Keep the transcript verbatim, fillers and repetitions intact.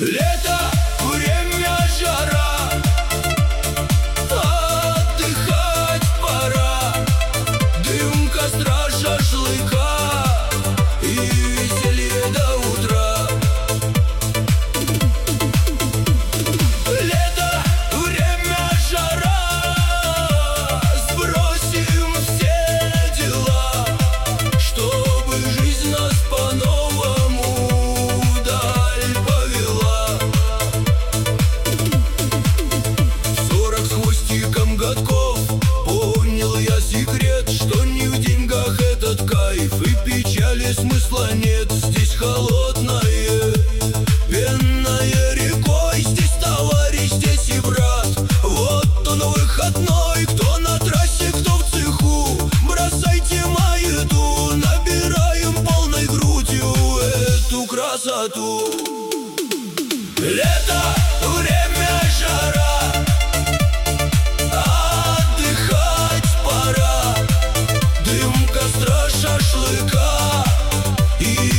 Лето, время, жара, отдыхать пора. Дым костра, шашлыка и веселье до утра. Лето, время, жара, сбросим все дела, чтобы жизнь нас по-новому вдаль повела. Сорок с хвостиком годков понял я секрет, что не в деньгах этот кайф, и печали смысла нет. Здесь холодное, пенное рекой, здесь товарищ, здесь и брат. Вот он выходной, кто на трассе, кто в цеху. Бросайте маяду, набираем полной грудью эту красоту. Лето, время, жара, отдыхать пора. Дым костра, шашлыка и